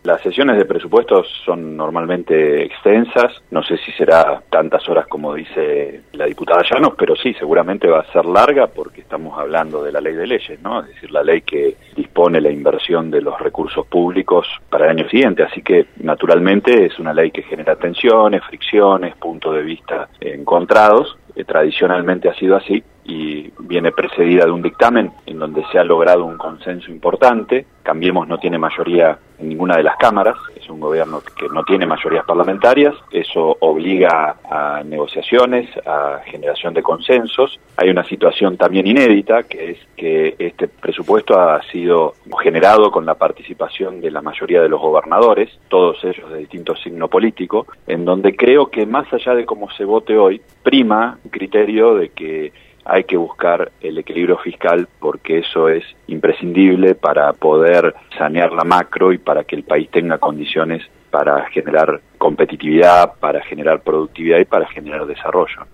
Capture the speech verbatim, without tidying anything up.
Las sesiones de presupuestos son normalmente extensas, no sé si será tantas horas como dice la diputada Llanos, pero sí, seguramente va a ser larga porque estamos hablando de la ley de leyes, ¿no? Es decir, la ley que dispone la inversión de los recursos públicos para el año siguiente, así que naturalmente es una ley que genera tensiones, fricciones, puntos de vista encontrados. Eh, tradicionalmente ha sido así y viene precedida de un dictamen en donde se ha logrado un consenso importante. Cambiemos no tiene mayoría en ninguna de las cámaras, es un gobierno que no tiene mayorías parlamentarias, eso obliga a negociaciones, a generación de consensos. Hay una situación también inédita, que es que este presupuesto ha sido generado con la participación de la mayoría de los gobernadores, todos ellos de distinto signo político, en donde creo que más allá de cómo se vote hoy, prima un criterio de que hay que buscar el equilibrio fiscal porque eso es imprescindible para poder sanear la macro y para que el país tenga condiciones para generar competitividad, para generar productividad y para generar desarrollo.